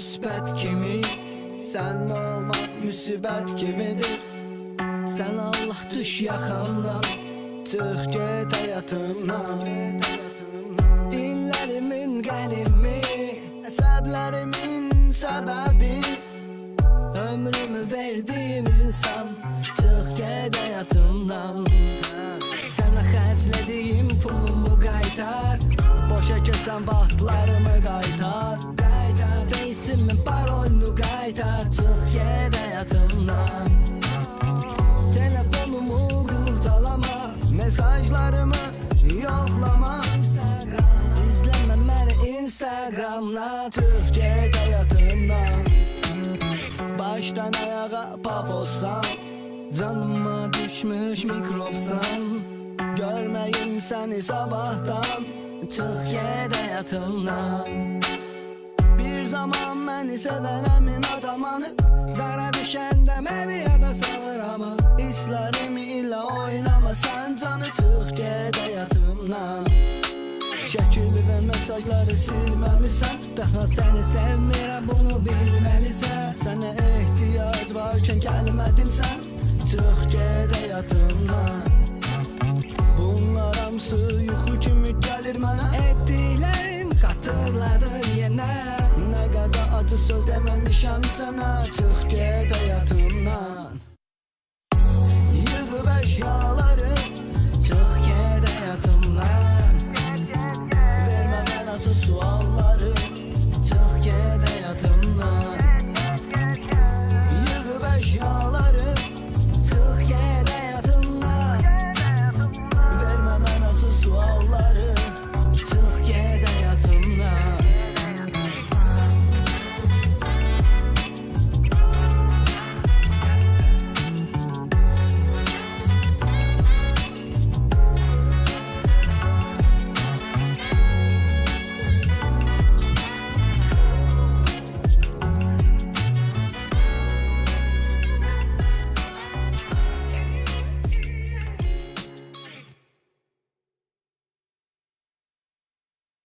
müsbət kimi, Sən olmaq müsibət kimidir. sən Allah düş yaxamdan, Çıx get həyatımdan. illərimin qənimi, Əsəblərimin səbəbi, ömrümü verdim insan, çıx get həyatımdan. Sənə xərclədiyim pulumu qaytar, boşa keçən vaxtlarımı qaytar. Face'imin parolunu qaytar, çıx get həyatımdan. Telefonumu qurdalama, Mesajlarımı yoxlama. İzləmə məni Instagramdan, Çıx get həyatımdan. Başdan ayağa pafossan, canıma düşmüş mikrobsan, görməyim səni sabahdan. çıx get həyatımdan. Bir zaman məni sevənəmin adamanı, Dara düşəndə məni yada salır ama, hisslərimi ilə oynama. Sən canı çıx get həyatımdan. Şəkil və mesajları silməmisən. daha səni sevmirəm, bunu bilməlisən. Sənə ehtiyac varkən gəlmədin sən. Çıx get həyatımdan. Bunlar hamısı yuxu kimi gəlir mənə. Etdiklərim xatırladır yenə, Nə qədər acı söz deməmişəm sənə. Çıx get həyatımdan.